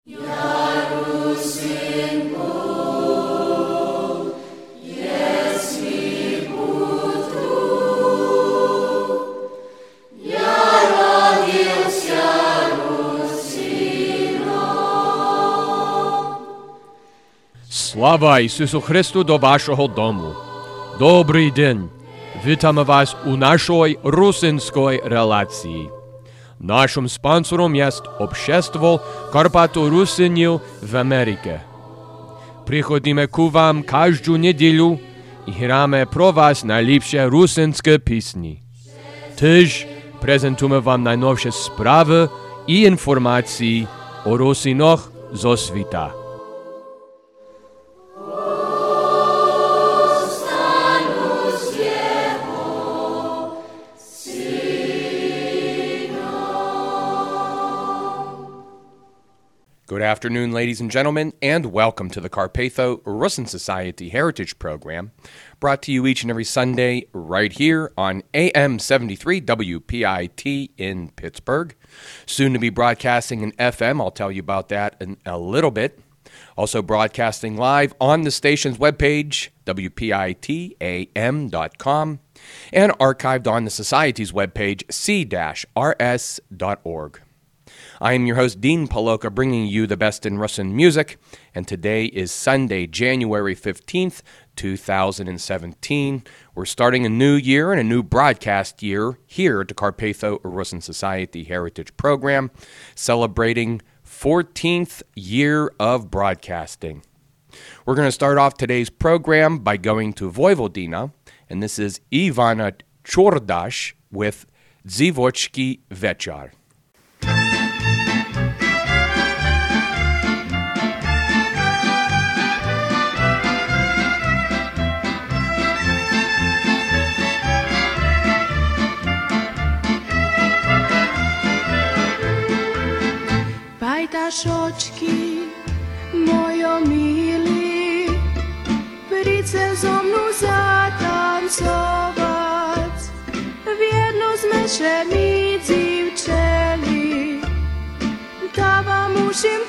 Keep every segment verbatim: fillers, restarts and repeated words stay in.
Слава Ісусу Христу до вашого дому. Добрий день. Вітаємо вас у нашій русинській релації. Нашим спонсором є Общество Карпато-Русинів в Америці. Приходимо к вам кожну неділю і граємо про вас найліпші русинські пісні. Теж презентуємо вам найновіші справи і інформації о русинах зо світа. Good afternoon, ladies and gentlemen, and welcome to the Carpatho Rusin Society Heritage Program, brought to you each and every Sunday right here on A M seventy-three W P I T in Pittsburgh. Soon to be broadcasting in F M. I'll tell you about that in a little bit. Also broadcasting live on the station's webpage, W P I T A M dot com, and archived on the Society's webpage, C R S dot org. I am your host, Dean Paloka, bringing you the best in Rusin music, and today is Sunday, January fifteenth, two thousand seventeen. We're starting a new year and a new broadcast year here at the Carpatho Rusin Society Heritage Program, celebrating fourteenth year of broadcasting. We're going to start off today's program by going to Vojvodina, and this is Ivana Chordash with Dzivochki Večar. Pajtašočki, mojo mili, price zo mnu zatancovat, vjedno zmeše mi dzivčeli, da vam mušim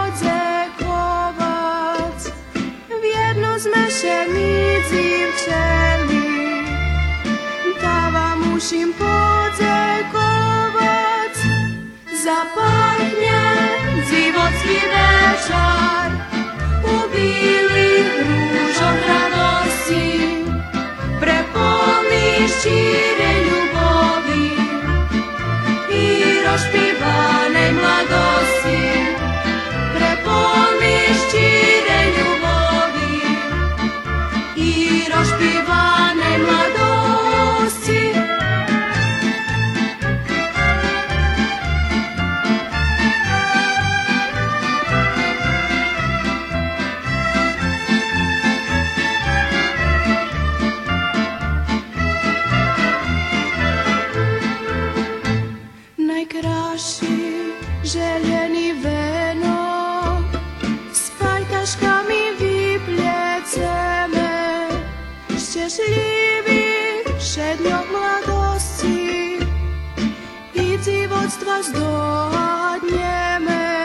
podzekovat, vjedno zmeše mi dzivčeli, da vam mušim podzekovat, zapahnie Dzivotski večar, u bilih ružom radosti, prepolni ščire ljubovi i rošpivanej mladosti, prepolni ščire ljubovi i rošpivanej mladosti. Željeni veno, s pajtaškami vypljeceme, šťastliví šedňok mladosti i dzivotstva zdohodneme,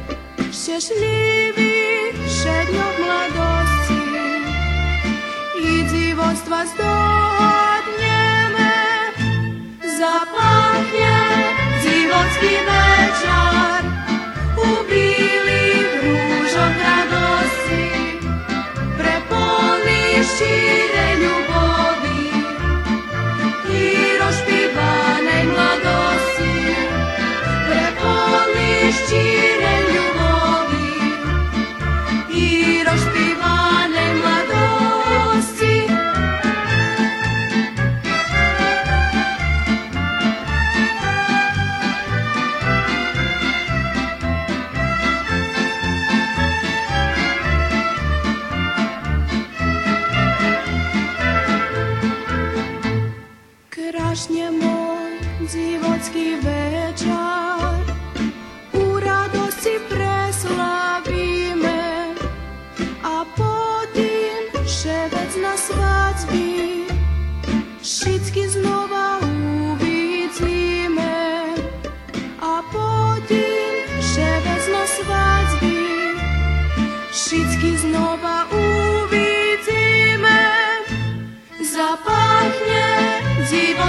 šťastliví šedňok mladosti i dzivotstva zdohodneme, zapachnie Dzivotski večar, u bilih ružom radosti, prepolni ščire ljubovi i rošpivanej mladosti, prepolni ščire ljubovi i rošpivanej mladosti.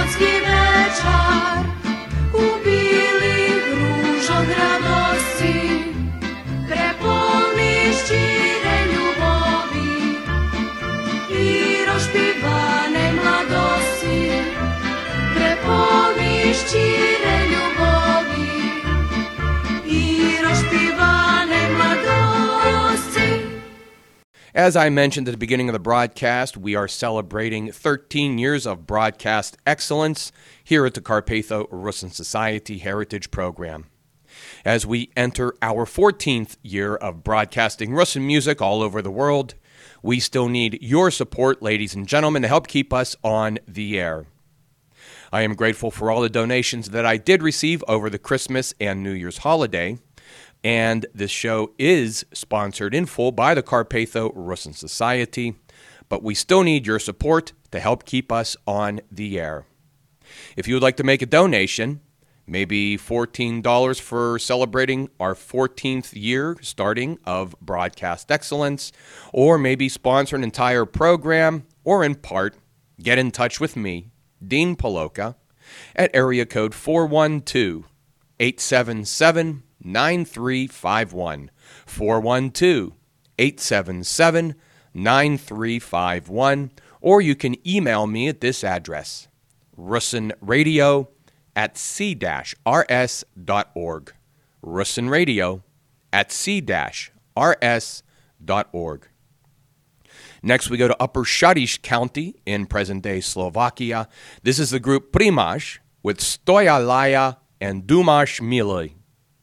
Velikonočný večer u bílých rúžoch radosti, preplný štírej ľubovi i rozpívanej mladosti, preplný štírej ľubovi i rozpívanej mladosti. As I mentioned at the beginning of the broadcast, we are celebrating thirteen years of broadcast excellence here at the Carpatho Rusyn Society Heritage Program. As we enter our fourteenth year of broadcasting Rusyn music all over the world, we still need your support, ladies and gentlemen, to help keep us on the air. I am grateful for all the donations that I did receive over the Christmas and New Year's holiday. And this show is sponsored in full by the Carpatho Rusyn Society, but we still need your support to help keep us on the air. If you would like to make a donation, maybe fourteen dollars for celebrating our fourteenth year starting of broadcast excellence, or maybe sponsor an entire program, or in part, get in touch with me, Dean Paloka, at area code four one two, eight seven seven, nine three five one, four one two, eight seven seven, nine three five one, or you can email me at this address, rusynradio at c dash r s dot org, rusynradio at c dash r s dot org. Next, we go to Upper Shadish County in present-day Slovakia. This is the group Primaš with Stoja Laja and Dumaš Miloj.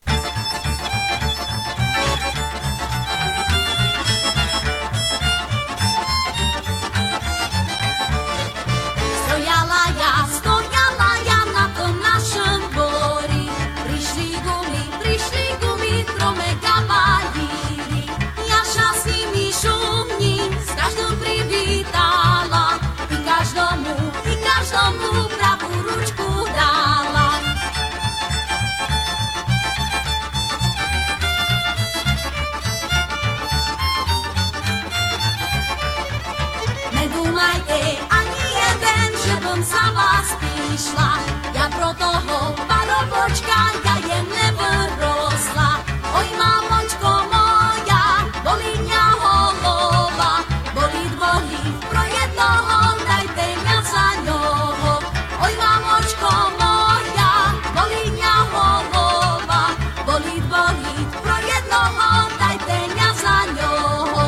Ja pro toho parobočka, ja jem nevrosla. Oj, mamočko moja, bolí mňa holova, bolí dvojí, pro jednoho dajte mňa za ňoho. Oj, mamočko moja, bolí mňa holova, bolí dvojí, pro jednoho dajte mňa za ňoho.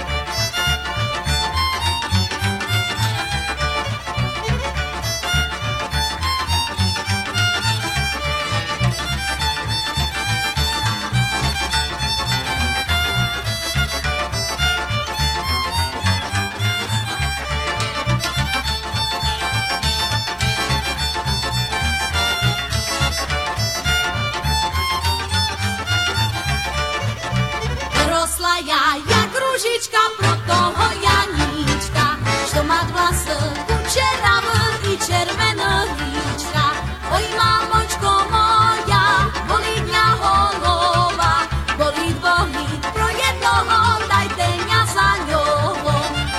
Ja, jak rúžička pro toho Janíčka, što má vlasy kučeravé i červené líčka. Oj, mamočko moja, bolí mňa holova, bolí dvojí, pro jednoho dajte mňa za ňoho.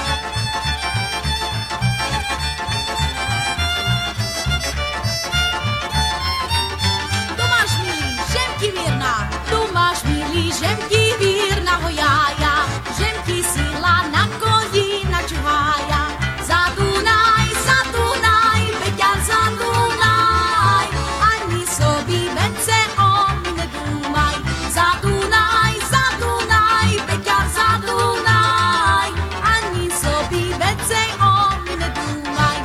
Tu máš milý, žemky vírna, tu máš milý, žemky vírna, hojája, žemky síla na koní načuhája. Za Dunaj, za Dunaj, Peťa za Dunaj, ani sobі vence o mi nedúmaj. Za Dunaj, za Dunaj, Peťa za Dunaj, ani sobі vence o mi nedúmaj.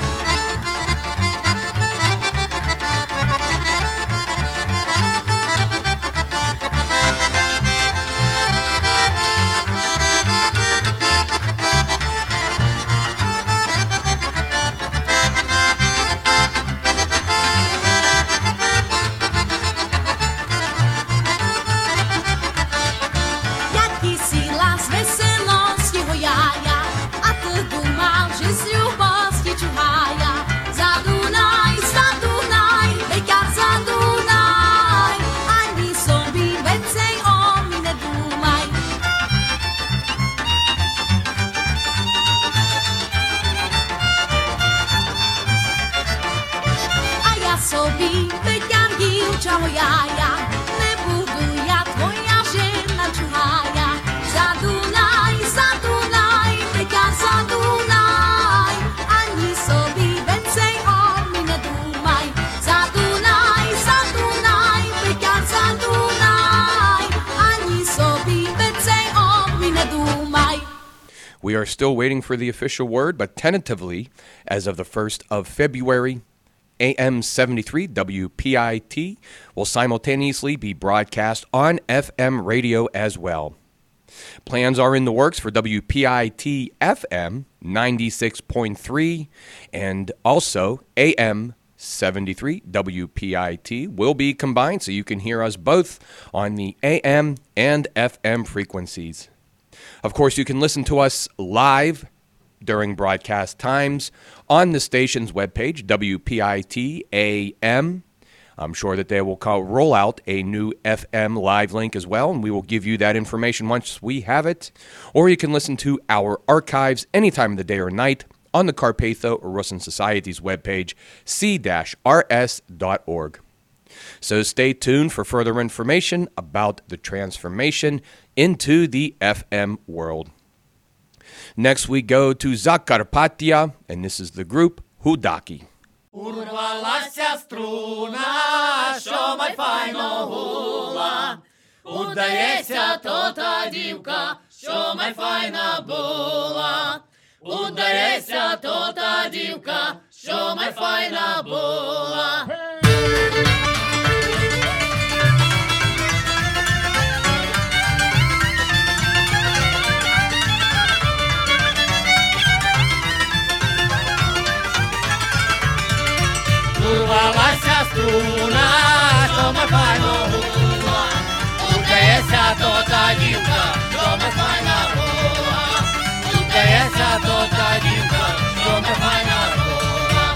We are still waiting for the official word, but tentatively, as of the first of February, A M seventy-three W P I T will simultaneously be broadcast on F M radio as well. Plans are in the works for W P I T F M ninety-six point three, and also A M seventy-three W P I T will be combined so you can hear us both on the A M and F M frequencies. Of course, you can listen to us live during broadcast times on the station's webpage, W P I T A M. I'm sure that they will call, roll out a new F M live link as well, and we will give you that information once we have it. Or you can listen to our archives any time of the day or night on the Carpatho Rusin Society's webpage, c dash r s dot org. So stay tuned for further information about the transformation into the F M world. Next we go to Zakarpattia, and this is the group Hudaki. Urvalася струна, що май файно гула. Удається то та дівка, що май файна була. Удається то та дівка, що май файна була. Урвалася струна, що май файно гула. Удається то та дівка, що май файна була. Удається то та дівка, що май файна була.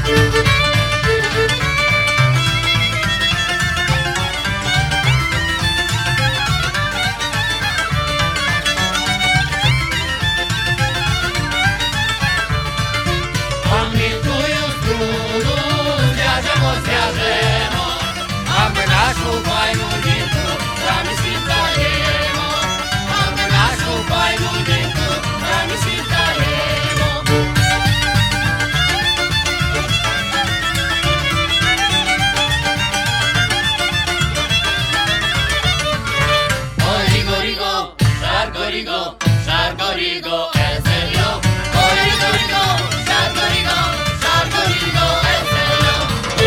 Пам'ятую струну, зв'яжемо, зв'яжемо, а ми нашу файну дівку замість віддаємо, а ми нашу файну дівку замість віддаємо. Ой, ріго, ріго, жарко, ріго, жарко, ріго, езерьо. Ой, ріго, ріго, жарко, ріго, жарко, ріго, езерьо.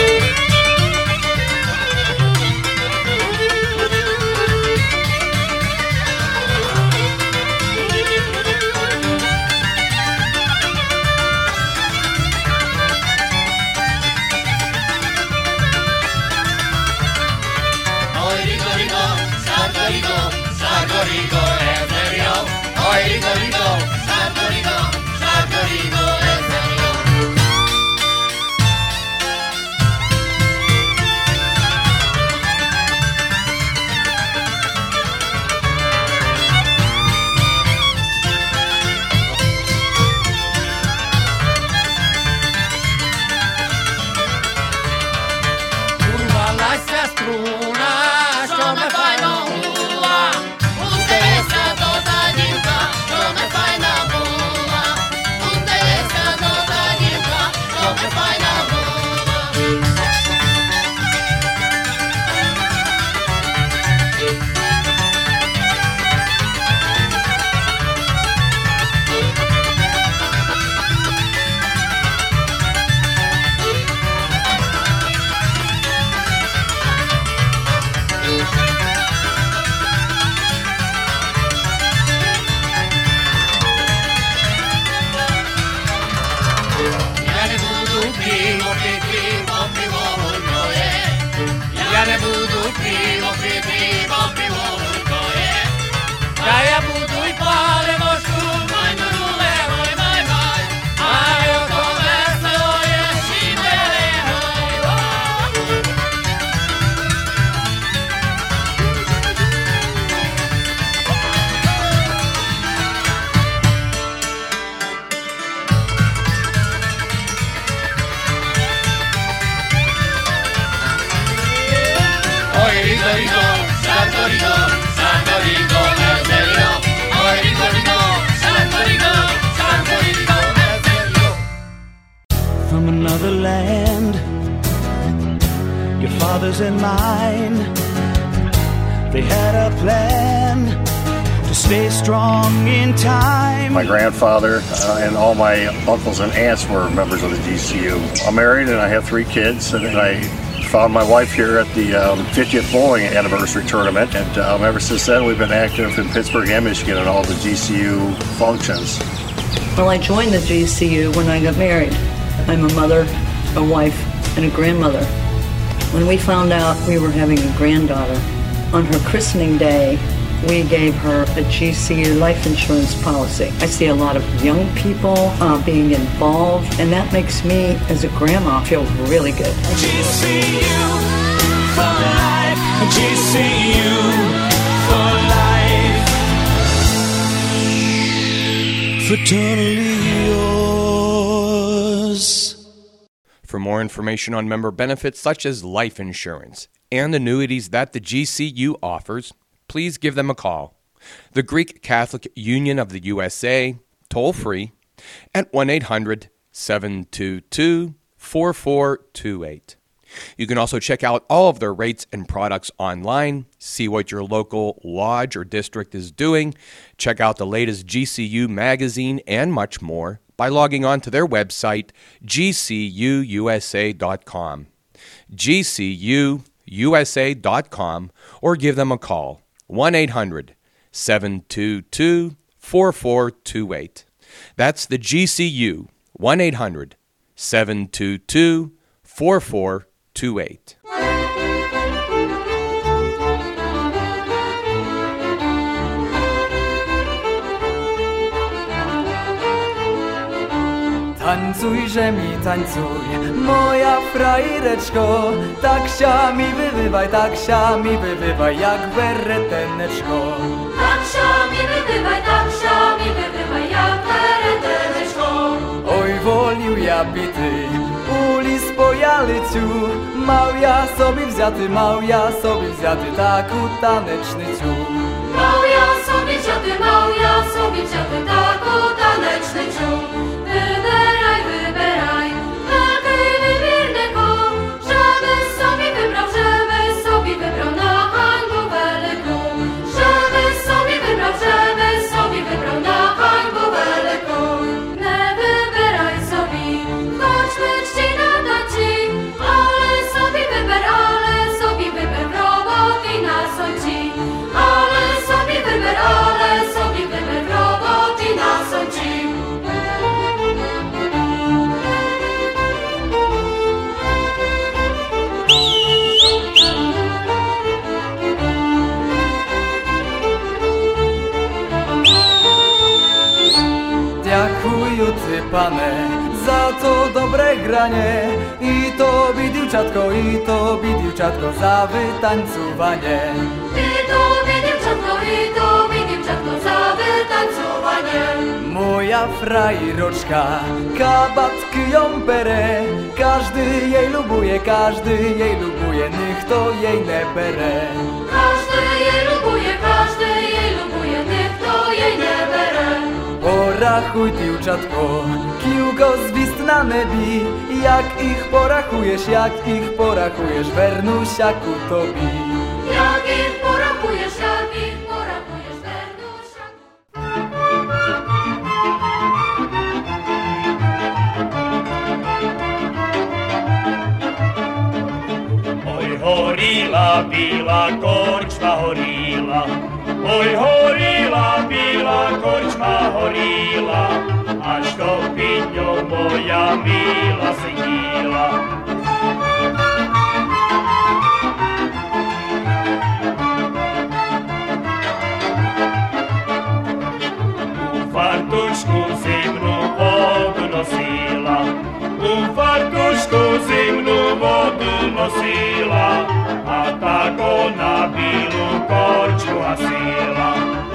Ой, ріго, ріго, жарко, ріго, жарко, ріго, езерьо. Ой, ріго, ріго, жарко, ріго, жарко, ріго, езерьо. Урвалася струна, що май файно гула. Удається то та дівка, що май файна була. Удається то та дівка, що май файна була. Я не буду пиво пити, бо пиво горькое. Я не буду пиво пити, бо пиво горькое. Та я буду й паливошку, май нуле, май, май, май. Ай, ото весело є, щіпеле, гай, гай. Ой, rigo, rigo, santo rigo, santo rigo, ezeryo. Oi, rigo, rigo, santo rigo, santo rigo, ezeryo. From another land, your fathers and mine, they had a plan to stay strong in time. My grandfather uh, and all my uncles and aunts were members of the G C U. I'm married and I have three kids, and I found my wife here at the um, fiftieth bowling anniversary tournament, and um, ever since then we've been active in Pittsburgh and Michigan in all the G C U functions. Well, I joined the G C U when I got married. I'm a mother, a wife, and a grandmother. When we found out we were having a granddaughter, on her christening day, we gave her a G C U life insurance policy. I see a lot of young people uh, being involved, and that makes me, as a grandma, feel really good. G C U for life. G C U for life. Fraternally yours. For more information on member benefits such as life insurance and annuities that the G C U offers, please give them a call. The Greek Catholic Union of the U S A, toll free, at one eight hundred, seven two two, four four two eight. You can also check out all of their rates and products online, see what your local lodge or district is doing, check out the latest G C U magazine, and much more by logging on to their website, G C U U S A dot com. G C U U S A dot com, or give them a call, one eight hundred, seven two two, four four two eight. That's the G C U, one eight hundred, seven two two, four four two eight. Tańcujże mi, tańcuj, moja frajereczko, tak sia mi wywywaj, tak sia mi wywywaj, jak wereteneczko. Tak sia mi wybywaj, tak sia mi wybywaj, jak wereteneczko. Oj, wolił ja bity, ulic po jalyciu, mał ja sobie wziaty, mał ja sobie wziaty, taku taneczny ciu. Mał ja sobie wziaty, mał ja sobie wziaty, taku taneczny ciu. Wybieraj, wybieraj, takie wybiernego, żeby sobie wybrał, żeby sobie wybrał na hańbu wielką. Żeby sobie wybrał, żeby sobie wybrał na hańbu wielką. Nie wybieraj sobie, chodźmy czci na taci, ale sobie wyber, ale sobie wyber w roboty na sąci. Ale sobie wyber, ale sobie wyber w roboty na sąci. Dziękuję ty, pane, za to dobre granie. I tobie, dziewczatko, i tobie, dziewczatko, za wytańcowanie. I tobie, dziewczatko, i tobie, dziewczatko, za wytańcowanie. Moja frajeroczka, kabatki ją bere. Każdy jej lubuje, każdy jej lubuje, niech to jej nie bere. Każdy jej lubuje, każdy jej lubuje, niech to jej nie bere. Porachuj, dziewczatko, kiłko zwist na nebi. Jak ich porachujesz, jak ich porachujesz, wernusiaku tobi. Jak ich porachujesz, jak ich porachujesz, wernusiaku. Oj, horila, bila korčma horila. Oj, horila, bila korčma horila. A što pitnjo moja mila se jila. U fartušku zimnu vodu nosila. U fartušku zimnu vodu nosila. A tako na bilu korču asila.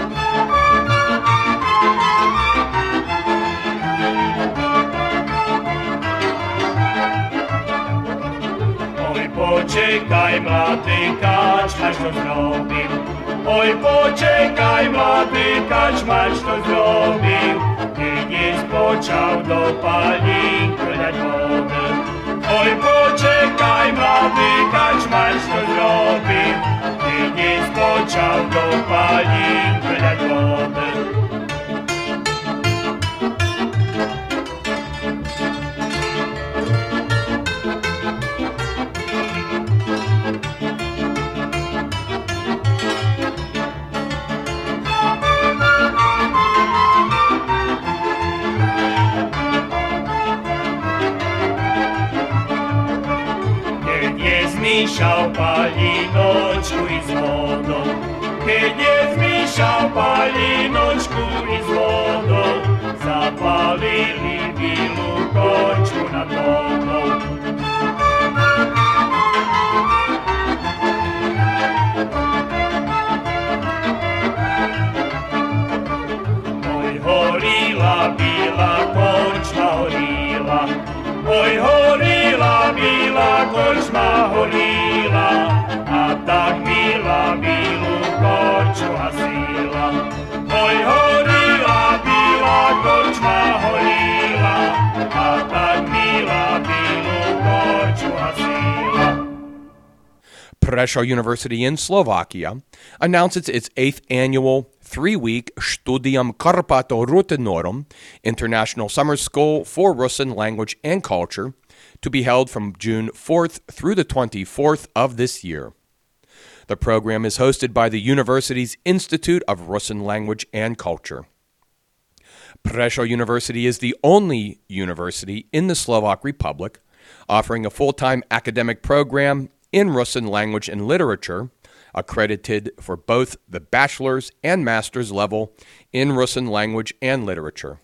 Oj, počekaj, mladi kačma, što zrobim. Oj, počekaj, mladi kačma, što zrobim. Keď je spočal do palín krľať vody. Oj, počekaj, mladi kačma, što zrobim. Keď je spočal do palín krľať vody. zmišał palinočku i z vodou, keď je zmišal palinočku i z vodou, zapalili bilu korču nad vodou. Oj, horila bila korčma horila, oj, horila bila korčma horila, a tak bila bilu korču hasila. Oj, horila bila korčma horila, a tak bila bilu korču hasila. Prešov University in Slovakia announces its eighth annual three-week Studium Karpato Rutenorum International Summer School for Russian Language and Culture to be held from June fourth through the twenty-fourth of this year. The program is hosted by the university's Institute of Russian Language and Culture. Prešov University is the only university in the Slovak Republic offering a full-time academic program in Russian language and literature, accredited for both the bachelor's and master's level in Russian language and literature.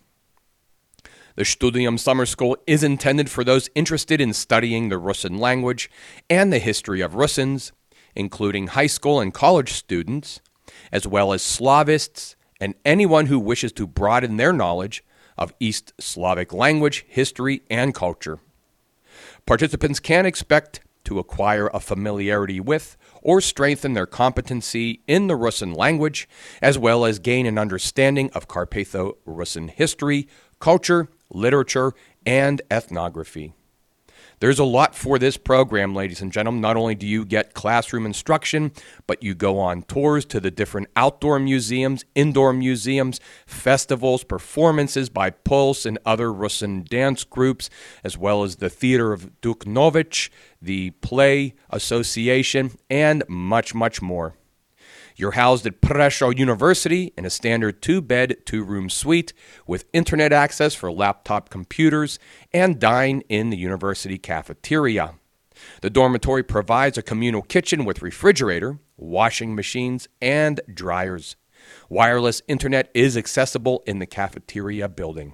The Studium Summer School is intended for those interested in studying the Russian language and the history of Russians, including high school and college students, as well as Slavists and anyone who wishes to broaden their knowledge of East Slavic language, history, and culture. Participants can expect to acquire a familiarity with or strengthen their competency in the Russian language, as well as gain an understanding of Carpatho-Russian history, culture, literature, and ethnography. There's a lot for this program, ladies and gentlemen. Not only do you get classroom instruction, but you go on tours to the different outdoor museums, indoor museums, festivals, performances by Pulse and other Russian dance groups, as well as the Theater of Duknovich, the Play Association, and much, much more. You're housed at Prešov University in a standard two-bed, two-room suite with internet access for laptop computers and dine in the university cafeteria. The dormitory provides a communal kitchen with refrigerator, washing machines, and dryers. Wireless internet is accessible in the cafeteria building.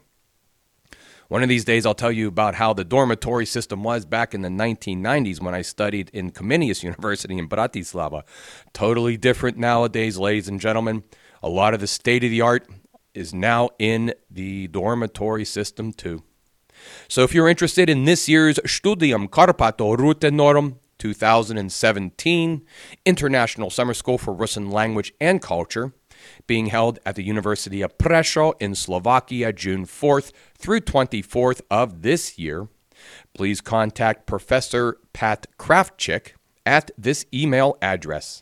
One of these days, I'll tell you about how the dormitory system was back in the nineteen nineties when I studied in Comenius University in Bratislava. Totally different nowadays, ladies and gentlemen. A lot of the state-of-the-art is now in the dormitory system, too. So if you're interested in this year's Studium Karpato Rutenorum twenty seventeen International Summer School for Russian Language and Culture, being held at the University of Prešov in Slovakia June fourth through twenty-fourth of this year, please contact Professor Pat Kravchik at this email address,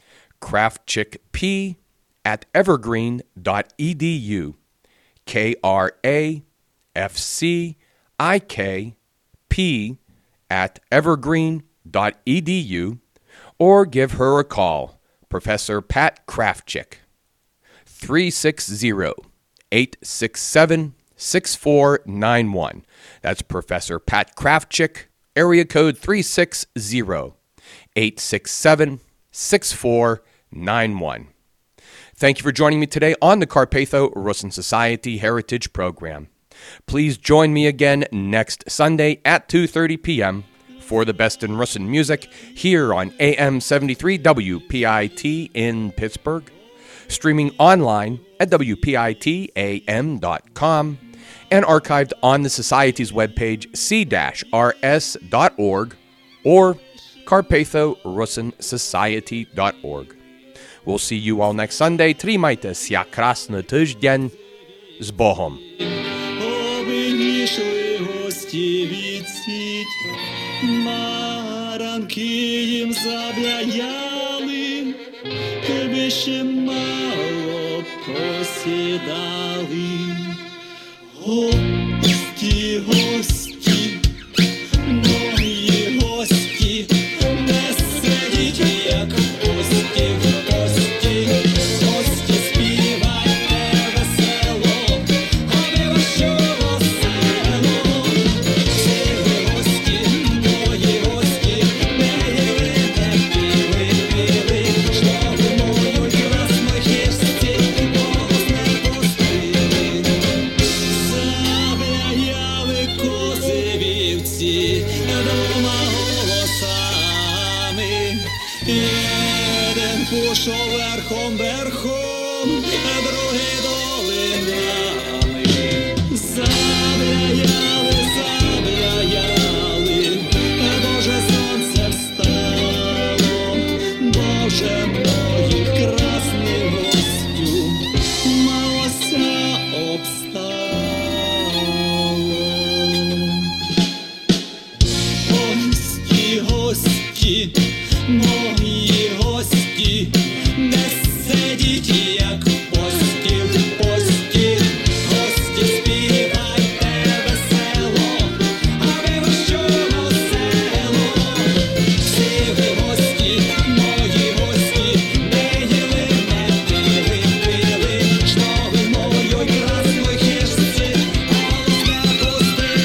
kravchikp at evergreen dot e d u, K R A F C I K P at evergreen dot e d u, or give her a call, Professor Pat Kravchik, three six zero, eight six seven, six four nine one. That's Professor Pat Kravchik, area code three six zero, eight six seven, six four nine one. Thank you for joining me today on the Carpatho-Russian Society Heritage Program. Please join me again next Sunday at two thirty p.m. for the best in Russian music here on A M seventy-three W P I T in Pittsburgh, streaming online at w p i t a m dot com, and archived on the Society's webpage c dash r s dot org or carpatho russian society dot org. We'll see you all next Sunday. Trimajte ся, krasny tydzień, z Bohom. Обійшли гості відсіть, маранки їм забляяли, тебе ще мало посідали. Гості, гості, мої гості, не сидіть, як гості в гості. Гості, співайте весело, а ви що весело. Всі ви гості, мої гості, не явите другі долиняли, забряяли, забряяли, Боже, сонце встало, Боже мої, красний гостю, малося обстало. Гості, гості, мої гості, не сидіть, як в пості, в пості. Гості, співайте весело, а ви врощено село. Всі ви гості, мої гості, не їли, не пили, пили, що ви мою красну хижці, голос не пустили.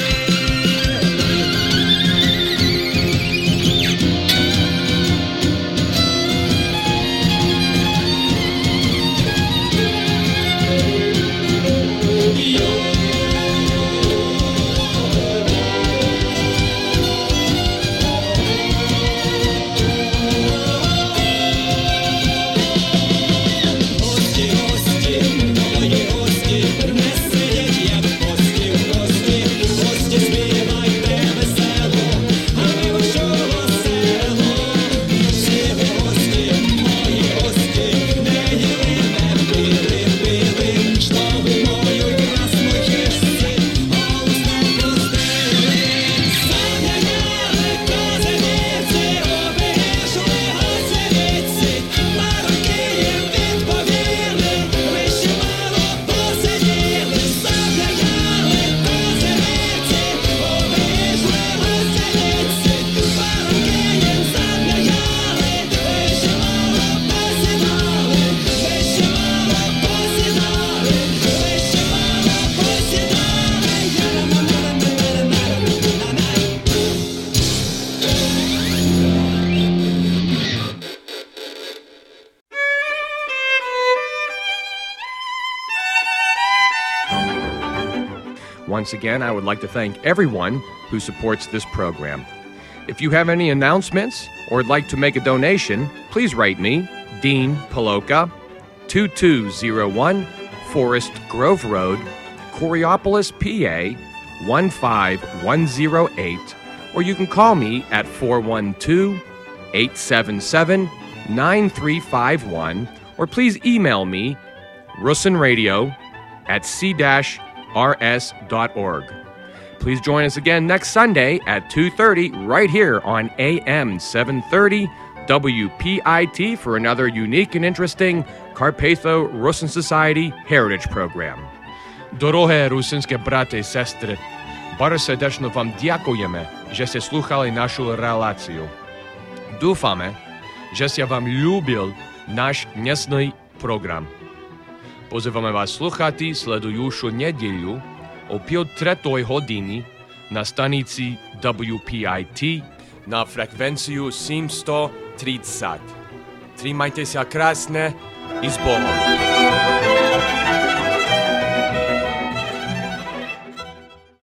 Гості, гості, мої гості, не сидять, як в пості, в пості. Гості, співайте весело, а ви врощено село. Всі ви гості, мої гості, не їли, не пили, пили, що ви мою красну хижці, голос не пустили. Забряяли козиниці, обережли гостиниці, парубки їм відповіли, ви ще мало посиділи. Забряяли козиниці, обережли гостиниці, парубки їм забряяли, ви ще мало посідали, ви ще мало посідали, ви ще мало посідали. Я-на-на-на-на-на-на-на-на. Once again, I would like to thank everyone who supports this program. If you have any announcements or would like to make a donation, please write me, Dean Paloka, two two zero one Forest Grove Road, Coriopolis, P A one five one zero eight, or you can call me at four one two, eight seven seven, nine three five one, or please email me, russinradio at c dash r s dot org. Please join us again next Sunday at two thirty right here on A M seven thirty W P I T for another unique and interesting Carpatho-Rusyn Society Heritage Program. Дороге русинське брати і сестри, bardzo serdecznie wam dziękujemy, że ste słuchali naszą relację. Dúfame, že ste vám ľúbil náš dnesný program. Pozývame vás sluchati sledujúcu nedeľu o pol tretej hodiny na stanici W P I T na frekvenciu sedemsto tridsať. Trimajte sa krásne i s Bohom.